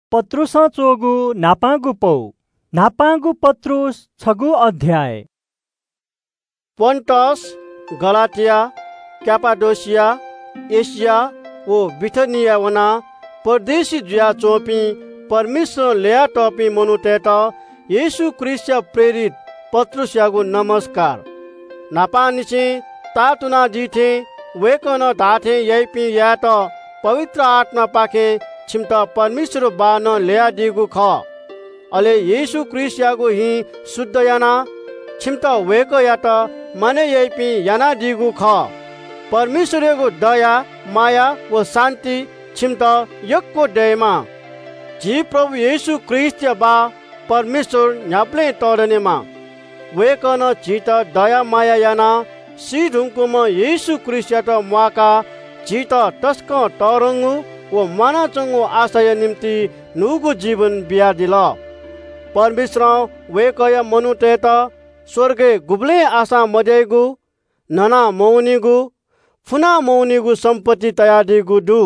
पत्रुस चोगु नापागु पौ नापागु पत्रुस छगु अध्याय। Pontus, Galatia, क्यापाडोसिया, Asia वो बिथनिया वना परदेशी जुया चोपी परमेश्वर लेया टपी मनुतेत येशु क्रिस्ट प्रेरित पत्रुस यागु नमस्कार। नापानिचे तातुना जीथे वेकन दाथे यैपी यात पवित्र आत्मा पाके छिमता परमेश्वर बान लेया दिगु ख अले येशु क्रिस्ट यागु हि शुद्ध याना छिमता वेक यात माने यैपी याना दिगु ख परमेश्वरको दया माया व शान्ति छिमता यक्को दयमा जी प्रभु येशु क्रिस्ट बा परमेश्वर न्याप्ले तोडनेमा वेकन जीत दया माया याना सी ढुङ्कुम येशु क्रिस्ट माका जीत टस्क तरङ्गु व मानाचंगु आशय निम्ति नुगु जीवन बिया दिल परमेश्वर वेकय मनुतेत स्वर्गे गुब्ले आशा मजेगु नना मौनिगु फुना मौनिगु सम्पत्ति तयादिगु दु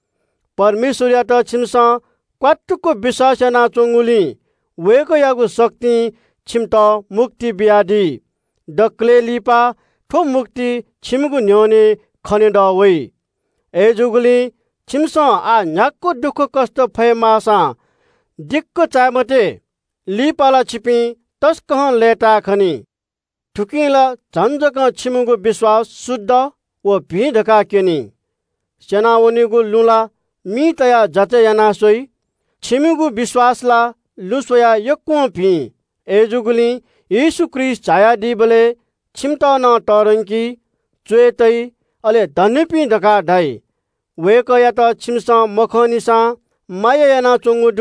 परमेश्वर यात छिमसा क्वाटुको विश्वास ना चंगुली वेकयागु शक्ति छिमता मुक्ति बियादी डक्ले लिपा ठो मुक्ति छिमगु न्योने खने दवै ए जुगुली छिमसा आ न्याक्को दुख कष्ट फय मासा दिक्क चामते लिपाला छिपी तस्कह लेटा खनी ठुकिला झन्झक छिमुगु विश्वास शुद्ध व भिढका केनी सेनावनीगु लुला मी तया जते याना सोई छिमुगु विश्वासला लुसोया यक्को भि एजुगुली येशु क्रिस्ट छाया दिबले छिमता न तरंकी चुएतै अले धन्यपि ढका ढाई वेकया त छिमसा मखनिसा माया याना चंगुदु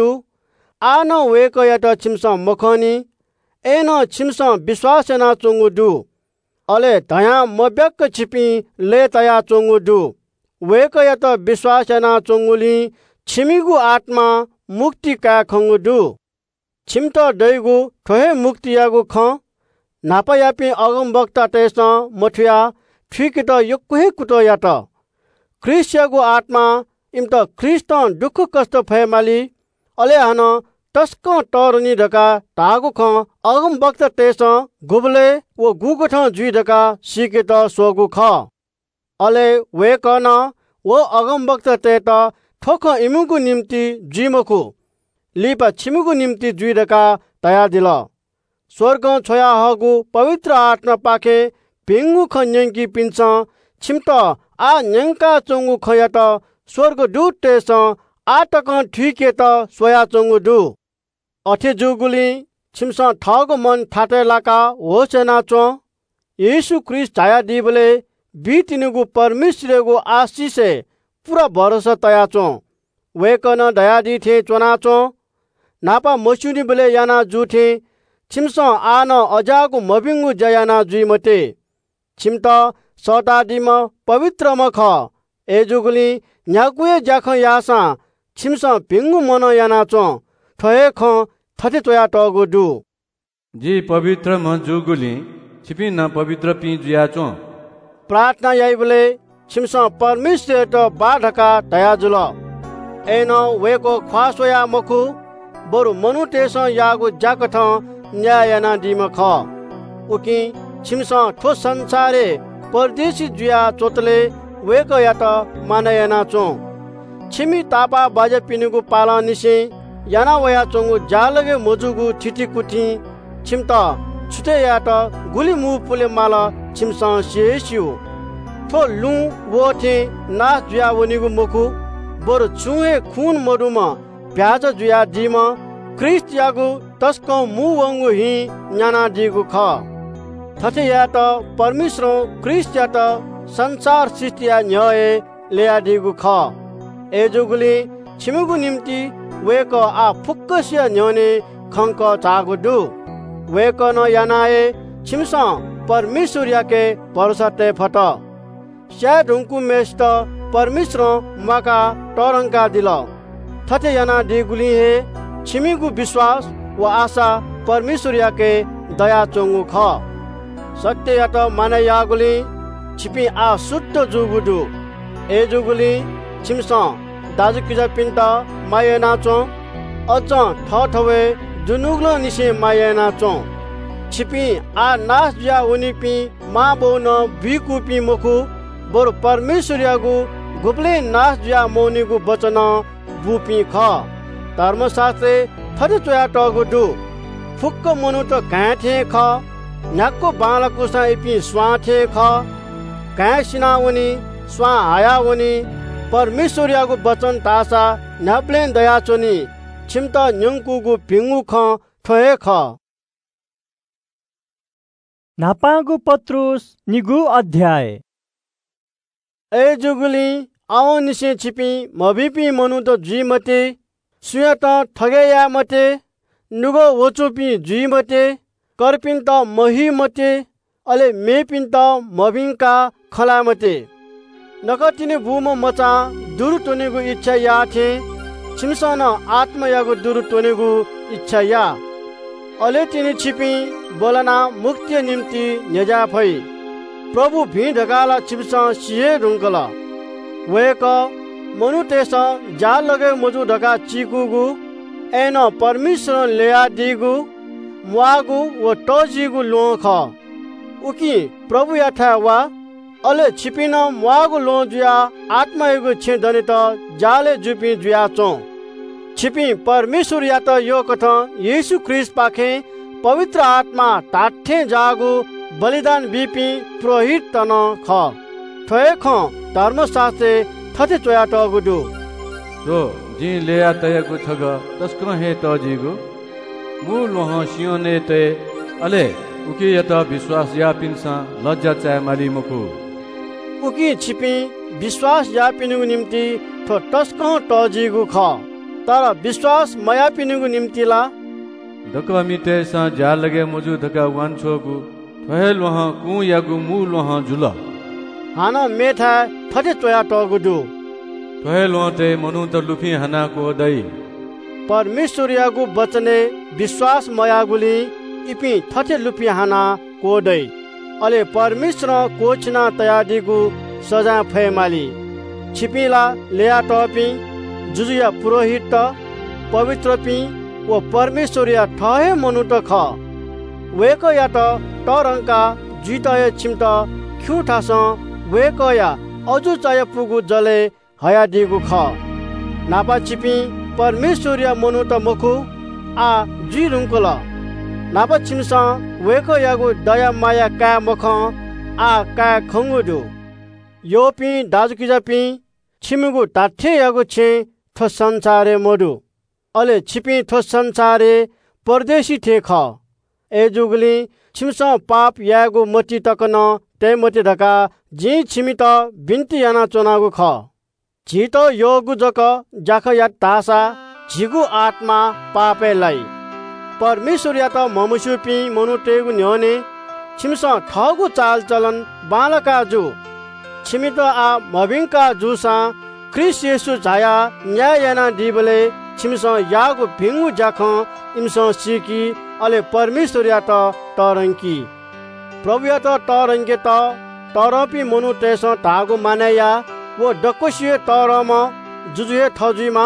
आन वेकया त छिमसा मखनी एन छिमसा विश्वास याना चंगुदु अले दया मब्याक छिपी ले तया चंगुदु वेकया त विश्वास याना चंगुली छिमिगु आत्मा मुक्ति का खंगुदु छिमता दैगु ठोहे मुक्ति यागु ख नापायापि अगम वक्ता तेस मठुया ठीक त यक्कुहे कुतो यात क्रिस्टको आत्मा इम्त ख्रिस्ट दुख कष्ट फयमाली अले हान तस्क तरनी ढका तागु ख अगम वक्त तेस गुबले व गुगठ जुइ ढका सिकेत सोगु ख अले वेकन व अगम वक्त तेत ठोख इमुगु निम्ति जुइमखु लिपा छिमुगु निम्ति जुइ ढका तया दिल स्वर्ग छोया हगु पवित्र आत्मा पाखे पेंगु खन्यंकी पिन्छ छिमत आ न्यंका चंगु खयात स्वर्ग दूत तेस आटक ठीकेत सोया चंगु दु अथे जुगुली छिमस ठग मन ठाटे लाका होसेना चो येशु क्रिस्ट छाया दिबले बितिनुगु परमेश्वरगु आशीषे पूरा भरोसा तया चो वेकन दया दिथे चोना चो नापा मसुनी बले याना जुथे छिमस आन अजागु मबिंगु जयाना जुइमते छिमता सतादिम पवित्र मख एजुगुली न्याकुए जाख यासा छिमसा पिंगु मन याना चो ठहे ख थते तोया टगु दु जी पवित्र म जुगुली छिपि न पवित्र पि जुया चो प्रार्थना याइबले छिमसा परमेश्वर त बाढका दया जुल एन वेको ख्वासोया मखु बरु मनु तेस यागु जाकथ न्यायना दिम ख उकि छिमसा ठो संसारे परदेशी जुया चोतले वेक यात मानयना चो छिमी तापा बाजे पिनुगु पाला निसे याना वया चोंगु जालगे मोजुगु ठिठी कुठी छिमता छुटे यात गुली मु पुले माला छिमसा शेसिउ ठो लु वोथे ना जुया वनिगु मुखु बरु चुहे खून मडुमा प्याज जुया दिम क्रिस्ट यागु तस्क मु वंगु हि न्याना दिगु ख थथे यात परमेश्वर क्रिस्ट यात संसार सृष्टिया न्याय लेया दिगु ख एजुगुली छिमुगु निम्ति वेक आ फुक्कसिया न्योने खंक चागु दु वेक न यानाए छिमसा परमेश्वर याके भरोसा ते फट स्या ढुंकु मेस्त परमेश्वर माका तरंका दिल थथे याना दिगुली हे छिमिगु विश्वास व आशा परमेश्वर याके दया चोंगु ख सत्य यात माने यागुली छिपी आ शुद्ध जुगुदु ए जुगुली छिमसा दाजु किजा पिन्ता माये नाचो अझ ठठवे जुनुग्लो निसे मायाना चो छिपी आ नास जुया उनिपी मा बोन बिकुपी मुखु बोर परमेश्वरयागु गुप्ले नास जुया मौनिगु वचन बुपी ख धर्मशास्त्रे थरि चोया टगु दु फुक्क मनु त गाथे ख न्याक्को बालको साइपी स्वाथे ख गासिना उनी स्वा आया उनी परमेश्वरयागु वचन तासा न्याप्लेन दया चोनी छिमता न्युङकुगु भिंगु ख ठोए ख नापागु पत्रुस निगु अध्याय ए जुगुली आओ निसे छिपी मबिपी मनु त जुई मते सुया त ठगेया मते नुगो वचुपी जुई मते करपिन त मही मते अले मेपिन त मबिङका खला मते नकतिने बुम मचा दुरु तोनेगु इच्छा या थे छिमसन आत्मयागु दुरु तोनेगु इच्छा या अले तिनी छिपी बोलना मुक्ति निम्ति नेजा भई प्रभु भी ढकाला छिपसा सिए रुङ्कला वेक मनु तेस जा लगे मजु ढका चिकुगु एन परमेश्वर लेया दिगु मुआगु व टजिगु लोख उकी प्रभु याथा वा अले छिपिन मुआगु लो जुया आत्मागु छे दने त जाले जुपी जुया चो छिपी परमेश्वर या त यो कथा येशू ख्रीष्ट पाखे पवित्र आत्मा ताठे जागु बलिदान बिपी पुरोहित तन ख ठोए ख धर्मशास्त्रे थथे चोया टगुदु तो जी लेया तयगु छग तस्कर हे तजिगु मु लोह सियोने ते अले उकी यत विश्वास या पिनसा लज्जा चाय माली मुखु उकी छिपी विश्वास या पिनुगु निम्ति थो तस्क टजिगु ख तर विश्वास मया पिनुगु निम्ति ला दकवा मिते सा जा लगे मुजु दका वान छोगु ठोहे लोह कु यागु मु लोह जुल हाना मेथा थथे चोया टगुदु ठोहे लोते मनु त लुफी हना को दई परमेश्वरयागु वचने विश्वास मयागुली इपि थथे लुफी हना को दई अले परमेश्वर कोचना तयादिगु सजा फैमाली छिपिला लेया टपी जुजुया पुरोहित पवित्र पी व परमेश्वरिया ठहे मनु त ख वेक या त तरंका जितय छिमत ख्युठास वेक या अजु चाय पुगु जले हया दिगु ख नापा छिपी परमेश्वरिया मनु त मुखु आ जि रुङकल नापा छिमस वेक यागु दया माया का मख आ का खंगुदु यो पी दाजुकिजा पी छिमुगु ताठे यागु छे थो संसारे मोडु अले छिपी थो संसारे परदेशी थे ख ए जुगली छिमस पाप यागु मति तकन ते मति ढका जी छिमित बिन्ती याना चोनागु ख झित योगु जक जाख या तासा झिगु आत्मा पापे लाई परमेश्वर या त ममुसुपी मनुटेगु न्योने छिमस ठगु चाल चलन बालका जु छिमित आ मबिङका जुसा ख्रिस्ट येशू झाया न्याय याना दिबले छिमस यागु भिंगु जाख इमस सिकी अले परमेश्वर या त तरंकी प्रभु या त तरंके त तरपी मनु तेस धागु मानेया वो डकोसिए तरम जुजुए थजुमा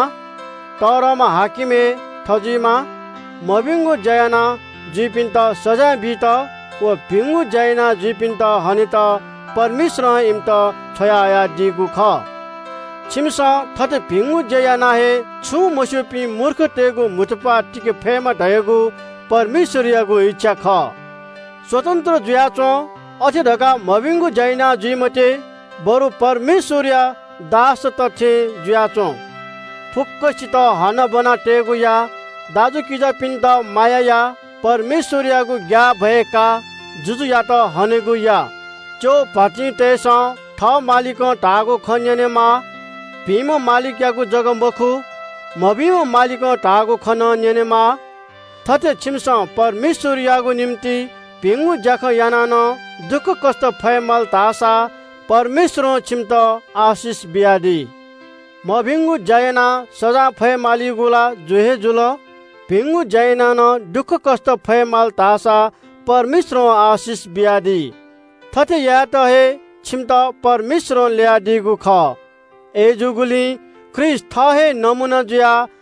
तरम हाकिमे थजुमा मबिंगु जयना जिपिन्त सजा बित वो भिंगु जयना जिपिन्त हनित परमेश्वर इमत छयाया दिगु ख छिमस थते भिंगु जयना हे छु मसुपी मूर्ख तेगु मुतपा टिके फेमा धयगु परमेश्वरयागु इच्छा ख स्वतन्त्र जुयाचो अथे ढका मबिंगु जयना जुइमते बरु परमेश्वरया दास तथे जुयाचो फुक्कसित हन बना टेगु या दाजु किजा पिन्द माया या परमेश्वरयागु ज्ञा भएका जुजु या त हनेगु या चो भाटी तेस ठ मालिक ढागु खन्यनेमा भीम मालिक यागु जग मखु मबिम मालिक ढागु खन नेनेमा थते छिमस परमेश्वर यागु निम्ति भिंगु जाख यानान दुख कष्ट फयमल तासा परमेश्वर छिमत आशिष बियादी मभिंगु जयना सजा फयमाली गुला जुहे जुल भिंगु जयना न दुख कष्ट फयमाल तासा परमेश्वर आशिष बियादी थते या त हे छिमत परमेश्वर ल्यादिगु ख ए जुगुली ख्रिस्ट थहे नमुना जुया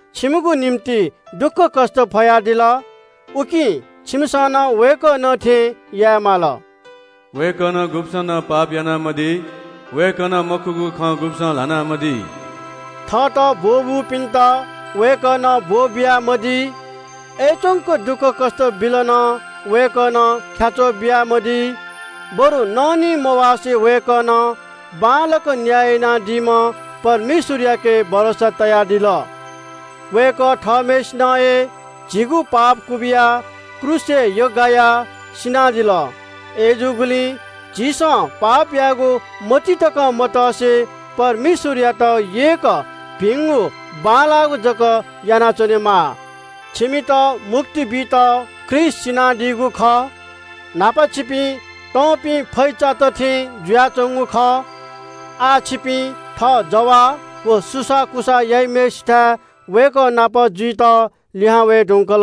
छिमगु निम्ति दुःख कष्ट फयादिल उकि छिमसन वेक नथे यामाल वेकन गुप्सन पाप याना मदी वेकन मकुगु ख गुप्सन लाना मदी थट बोबु पिन्त वेकन बोबिया मदी एचोंको दुःख कष्ट बिलन वेकन ख्याचो बिया मदी बरु ननी मवासे वेकन बालक न्याय ना दिम परमेश्वरिया के भरोसा तया दिल वेक ठमेश नए झिगु पाप कुबिया क्रुसे योगाया सिना दिल एजुगुली झिस पाप यागु मति तक मतसे परमेश्वरिया त एक भिंगु बालागु जक याना चनेमा छिमित मुक्ति बित क्रिस सिना दिगु ख नापा छिपी तपी फैचा तथे जुया चंगु ख आ छिपी थ जवा वो सुसा कुसा याइ मेष्ठा वेक नाप जुइत लिहा वे ढुंकल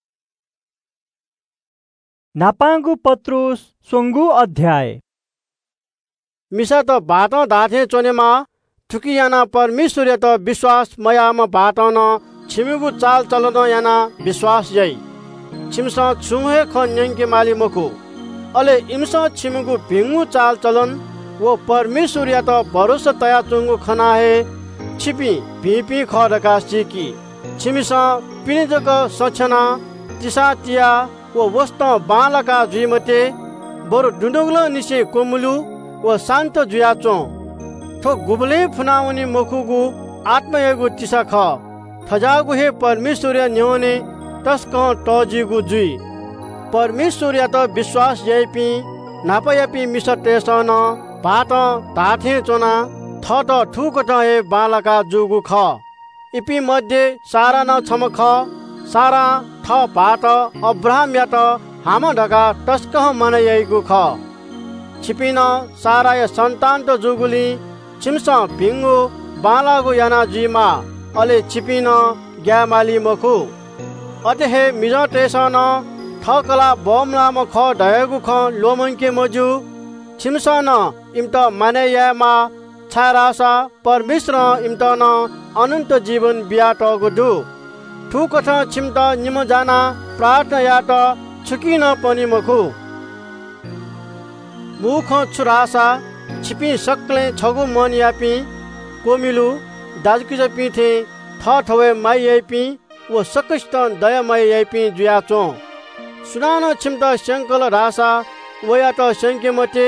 नापांगु पत्रुस सोंगु अध्याय मिसा त भात दाथे चोनेमा ठुकियाना परमेश्वर त विश्वास मयाम भातन छिमिगु चाल चलन याना विश्वास यई छिमसा छुहे ख न्यंके माली मखु अले इमसा छिमिगु भिंगु चाल चलन वो परमेश्वर त भरोसा तया चुंगु खना हे छिपी भिपी ख रका सिकी छिमिसा पिनेजक सछना तिसातिया वो वस्त बालका जुइमते बरु डुडुग्ल निसे कोमुलु वो शान्त जुयाचो थो गुबले फुनाउनी मखुगु आत्मयगु तिसा ख थजागु हे परमेश्वर न्योने तस्क तजिगु जुई परमेश्वर त विश्वास यपि नापयपि मिसटेसन भात ताथे चोना थट ठुकट हे बालका जुगु ख इपि मध्ये सारा न छम ख सारा थ भात अब्राहम या त हाम ढका तस्क मनयगु ख छिपिन सारा य सन्तान त जुगुली छिमस भिंगु बालागु याना जिमा अले छिपिन ग्यामाली मखु अतेहे मिजटेसन थकला बमलाम ख ढयगु ख लोमंके मजु छिमसन इम्त मानेयामा छारासा परमेश्वर इम्त न अनन्त जीवन बियाटगु दु ठुकठ छिमत निम जाना प्रार्थना या त छुकिन पनि मखु मुख छुरासा छिपी सक्ले छगु मन यापी कोमिलु दाजुकिज पिथे थ ठवे माइ यापी वो सकस्त दयामय यापी जुयाचो सुनान छिमत शंकल रासा वया त शंके मते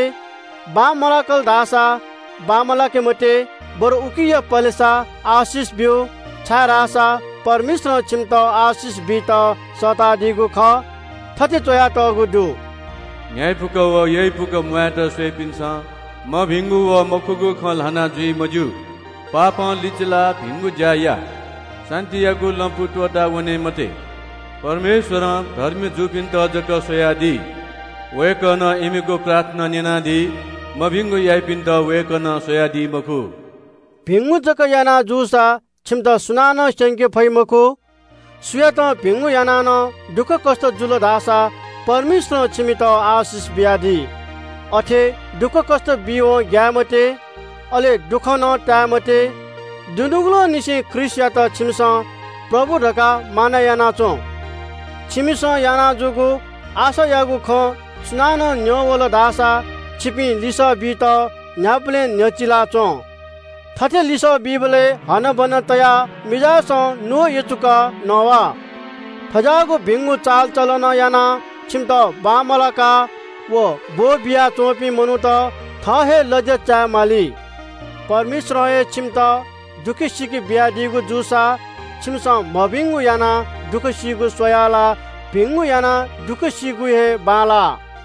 बामलाकल दासा बामलाके मते बर उकिय पलेसा आशिष बिउ छारासा परमेश्वर छिमत आशिष बित सता दिगु ख थते चोया त गुदु न्याय फुक व यही फुक मुयात स्वे पिन्छ म भिंगु व मखुगु ख लाना जुई मजु पाप लिचला भिंगु जाया शान्तियागु लम्पुटवटा वने मते परमेश्वर धर्म जुपिन त जक सोयादी वेकन इमिगु प्रार्थना नेनादी म भिंगु याइपिन त वेकन सोयादी मखु भिंगु जक याना जुसा छिमत सुनान शंके फै मखु सुयत भिंगु याना न दुख कष्ट जुल दासा परमेश्वर छिमित आशिष बियादी अथे दुख कष्ट बियो ग्यामते अले दुख न टामते दुनुगलो निसे ख्रिस्या त छिमस प्रभु ढका माना याना चो छिमिस याना जुगु आशा यागु ख सुनान न्योवल दासा छिपी लिस बित न्यापले न्यचिला चो थथे लिस बिबले हन बन तया मिजास नो यचुका नवा थजागु भिंगु चाल चलन याना छिमत बामलाका वो बो बिया चोपी मनु त थहे लज चा माली परमेश्वर छिमत दुखी सिकी बिया दिगु जुसा छिमस मभिंगु याना दुख सिगु सोयाला भिंगु याना दुख सिगु हे बाला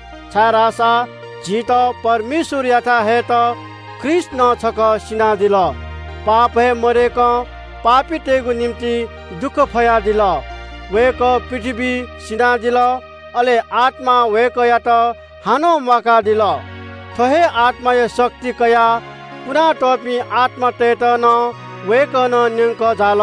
छारासा जीत परमेश्वर याथा हे त कृष्ण छक सिना दिल पाप हे मरेक पापी तेगु निम्ति दुख फया दिल वेक पृथ्वी सिना दिल अले आत्मा वेक या त हानो मका दिल थहे आत्मा य शक्ति कया पुरा टपी आत्मा तेत न वेक न न्यंक जाल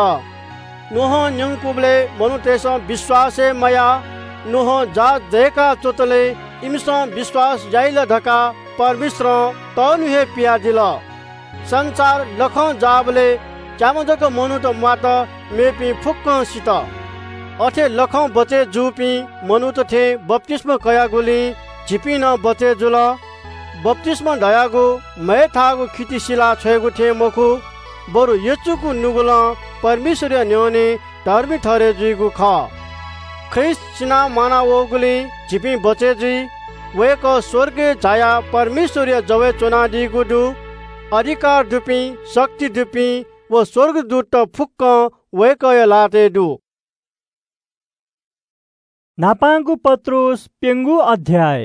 नोह न्यंकुबले मनुतेस विश्वासे मया नोह जा देका चोतले इमस विश्वास जाइल ढका परमेश्वर तनुहे पिया दिल संसार लख जाबले चामजक मनु त मात मेपी फुक्क सित अथे लखौ बचे जुपी मनु त थे बप्तिस्म कयागुली झिपी न बचे जुल बप्तिस्म दयागु मै थागु खितिशिला छेगु थे मखु बरु यचुकु नुगुल परमेश्वर न्योने धर्मी ठरे जुइगु ख ख्रिस्ट सिना माना ओगुली झिपी बचे जुइ वेक स्वर्गे छाया परमेश्वर जवे चोना दिगु दु अधिकार दुपी शक्ति दुपी व स्वर्गदूत फुक्क वेक लाते दु नापांगु पत्रुस पेंगु अध्याय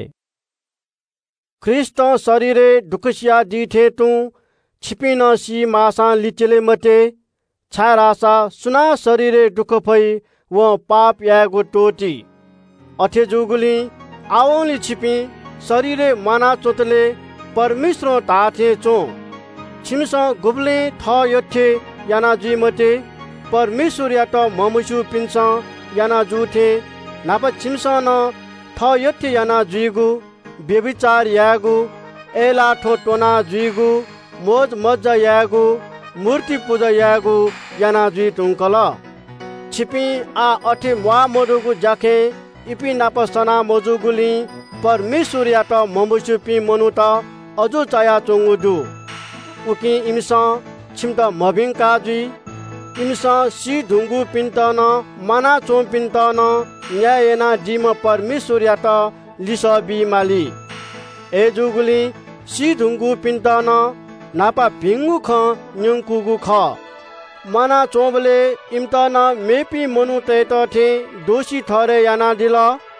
ख्रिस्ट शरीरे दुखसिया दिथे तु छिपिन सी मासा लिचले मते छारासा सुना शरीरे दुख भई व पाप यागु टोटी अथे जुगुली आवली छिपी शरीरे माना चोतले परमेश्वर ताथे चो छिमस गुबले थ यथे याना जी मते परमेश्वर या त ममुसु पिन्छ याना जुथे नापा छिमस न थ यथे याना जुइगु व्यभिचार यागु एला ठोटोना जुइगु मोज मज्जा यागु मूर्ति पूजा यागु याना जुइ तुंकल छिपी आ अठे वा मडुगु जाखे इपी नाप सना मजुगुली परमेश्वर या त ममुसु पि मनु त अजु चाया चोंगुदु उकी इमस छिमत मबिङ काजुई इमस सी ढुंगु पिन्त न माना चों पिन्त न न्यायना दिम परमेश्वर या त लिस बि माली ए जुगुली सी ढुंगु पिन्त न नापा भिंगु ख न्युंकुगु ख माना चोबले इमत न मेपी मनु तेत थे दोषी ठरे याना दिल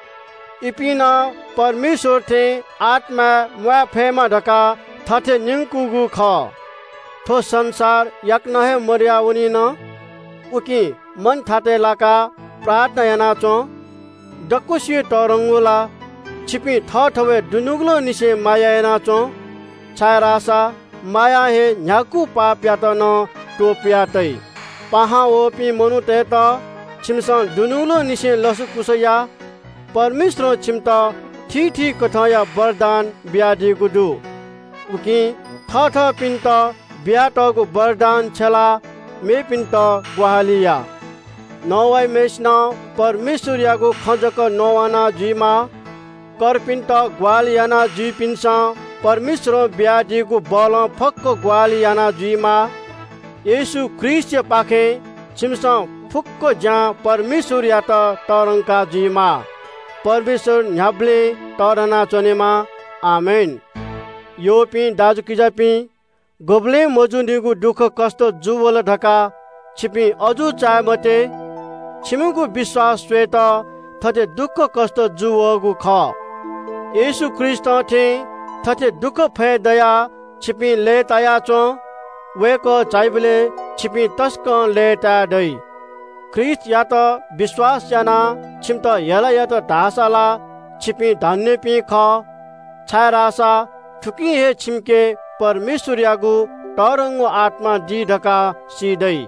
इपिना परमेश्वर थे आत्मा मुआ फेमा ढका थथे न्युंकुगु ख थो संसार यक नहे मर्या उनी न उकी मन थाते लाका प्रार्थना याना चो डक्कुसी टरंगुला छिपी थ ठवे दुनुगलो निसे माया याना चो छायरासा माया हे न्याकु पाप्या त न टोपिया तै पाहा ओपी मनु तेत छिमसन दुनुगलो निसे लसु कुसया परमेश्वर छिमत ठीक कथया वरदान ब्यादी गुदु उकी थ पिन्त ब्याटको वरदान छला मे पिन्त ग्वाहालिया नवाई मेस्न परमेश्वर यागु खजक नवाना जुइमा कर पिन्त ग्वालियाना जुइ पिन्स परमेश्वर ब्यादीगु बल फक्क ग्वालियाना जुइमा येशु ख्रिस्ट पाखे छिमस फुक्क जा परमेश्वर या त तरंका जुइमा परमेश्वर न्याब्ले तरना चनेमा आमेन यो पि दाजु किजापि गोब्ले मजुनिगु दुख कष्ट जुवल ढका छिपी अजु चाय मते छिमुगु विश्वास श्वेत थते दुख कष्ट जुवगु ख येशु ख्रिस्ट थे थते दुख फे दया छिपी लेताया चो वेक चाइबले छिपी तस्क लेता दै ख्रिस्ट या त विश्वास याना छिमत यला या त ढासाला छिपी धन्य पि ख छायरासा ठुकी हे छिमके परमेश्वर यागु तरंगो आत्मा दी ढका सिदै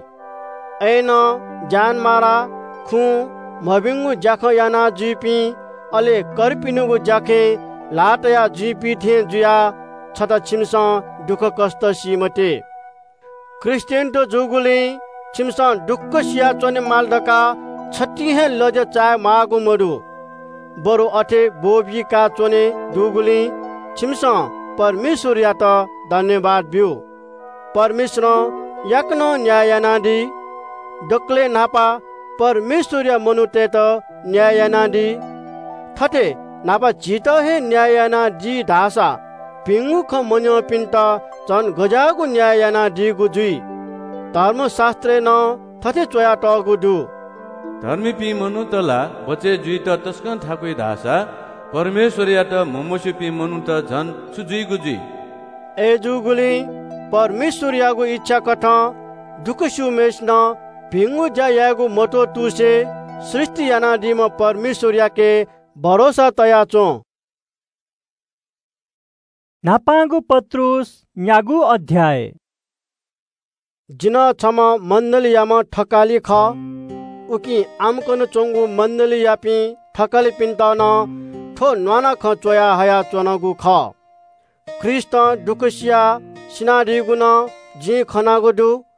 ऐन जान मारा खु मबिंगु जाख याना जुपी अले करपिनुगु जाखे लाटया जुपी थे जुया छता छिमस दुख कष्ट सिमते क्रिस्चियन तो जुगुले छिमस दुख सिया चने माल ढका छटी हे लज चाय मागु मडु बरु अथे बोबी का चने दुगुले छिमस परमेश्वर या त धन्यवाद बिउ परमेश्वर याकनो न्यायनादी डक्ले नापा परमेश्वर या मनुते त न्यायनादी थते नापा जित हे न्यायना जी ढासा भिंगुख मन्यो पिन्त जन गजागु न्यायना दिगु जुइ धर्मशास्त्र न थते चोया टगु दु धर्मी पि मनु तला बचे जुइ त तस्कन थाकुइ ढासा परमेश्वर या त मोमोसु पि मनु त झन सुजुइगु जुइ ए जुगुली परमेश्वर यागु इच्छा कथा दुख सुमेश न भिंगु जा यागु मतो तुसे सृष्टि याना दिम परमेश्वर याके भरोसा तया चो नापांगु पत्रुस न्यागु अध्याय जिन छम मण्डली यामा ठकाली ख उकी आमकन चोंगु मण्डली यापी ठकाली पिन्तान ठो न्वाना ख चोया हया चोनगु ख ख्रिस्ट दुखसिया सिनादिगुन जी खनागुदु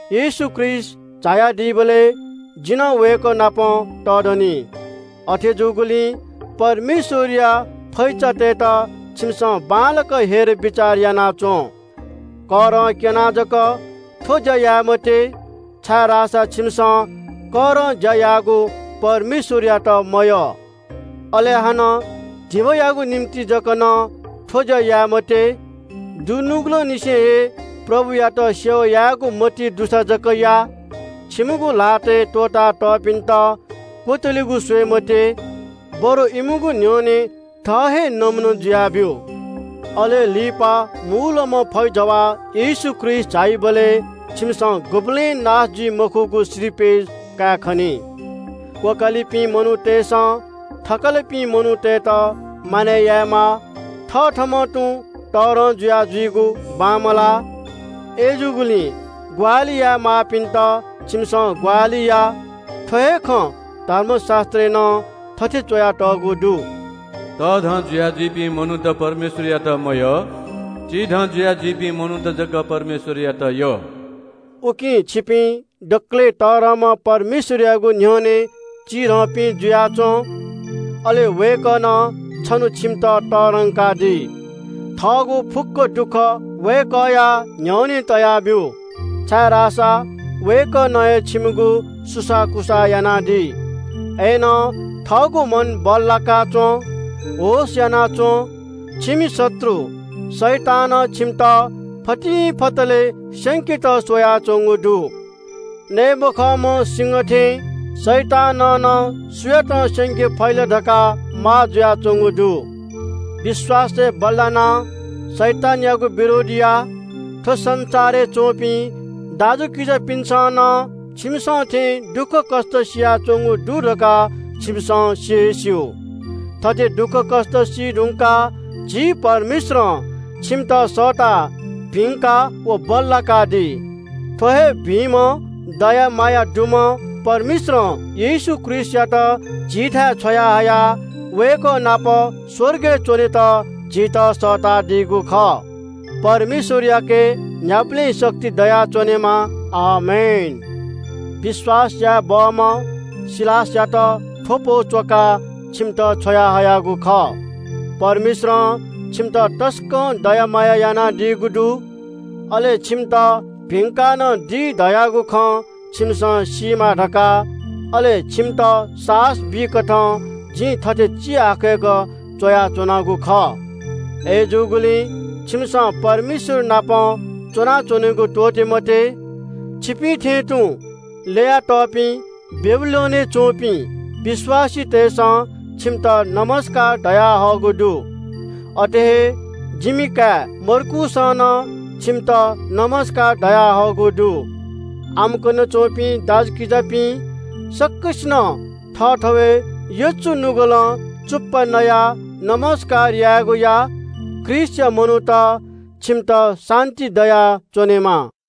येशू ख्रिस्ट छाया दीबले जिन वेको नाप टडनी अथे जुगुली परमेश्वरिया फैचते त छिमस बालक हेर विचार याना चो कर केना जक थो जया मते छारासा छिमस कर जयागु परमेश्वरिया त मय अलेहन जीवयागु निम्ति जकन थो जया मते दुनुग्लो निसे प्रभु या त सेव यागु मति दुसा जकया छिमुगु लाटे टोटा टपिन्त कोतलिगु स्वे मते बरो इमुगु न्योने थाहे नमन ज्याब्यो अले लिपा मूलम फैजवा येशू ख्रिस्ट चाइबले छिमस गुबले नासजी मखुगु श्रीपेज का खनी कोकलिपी मनु तेस थकलपी मनु तेत माने यामा थठमटु तर जुया जुइगु बामला एजुगुली ग्वालिया मापिन्त छिमस ग्वालिया थेख धर्मशास्त्र न थथे चोया टगु दु त ध जुया जीपी मनु त परमेश्वरिया त मय ची ध जुया जीपी मनु त जग परमेश्वरिया त यो उकी छिपी डक्ले तरम परमेश्वरियागु न्योने चिरपी जुया चो अले वेकन छनु छिमत तरंका दि थगु फुक्क दुख वेकया न्योने तया ब्यु छारासा वेक नय छिमगु सुसा कुसा याना दि एन थगु मन बल्लाका चो होस याना चो छिमी शत्रु शैतान छिमत फटी फतले संकित सोया चोंगु दु नेबखम सिंगथे शैतान न स्वेत संके फैले ढका मा जुया चोंगु दु विश्वास से बल्लाना शैतान यागु विरोधिया थो संसारे चोपी दाजु किज पिन्सन छिमसा थे दुख कष्ट सिया चोंगु दु ढका छिमसा सियो थते दुख कष्ट सि ढुंका जी परमेश्वर छिमत सटा भिंका ओ बल्लाका दि थोहे भीम दया माया डुम परमेश्वर येशू ख्रिस्ट यात जिथा छया हया वेको नाप स्वर्गे चोरेत जित सता दिगु ख परमेश्वरिया के न्याप्ले शक्ति दया चोनेमा आमेन विश्वास या बम सिलास यात थोपो चोका छिमत छया हयागु ख परमेश्वर छिमत टस्क दया माया याना दिगुडु अले छिमत भिंका न दि दयागु ख छिमस सीमा ढका अले छिमत सास बिकथ जी थते चि आकेग चोया चोनागु ख ए जुगुली छिमस परमेश्वर नाप चोना चोनेगु टोटे मते छिपी थेतु लेया टपी बेबुलोने चोपी विश्वासी तेस छिमत नमस्कार दया हगुडु अते जिमिका मर्कुसन छिमत नमस्कार दया हगुडु आमकन चोपी दाज किजपी सक्कस्न थथवे यच्चु नुगल चुप्प नया नमस्कार यागु या ख्रिस्ट मनुता छिमत शान्ति दया चोनेमा।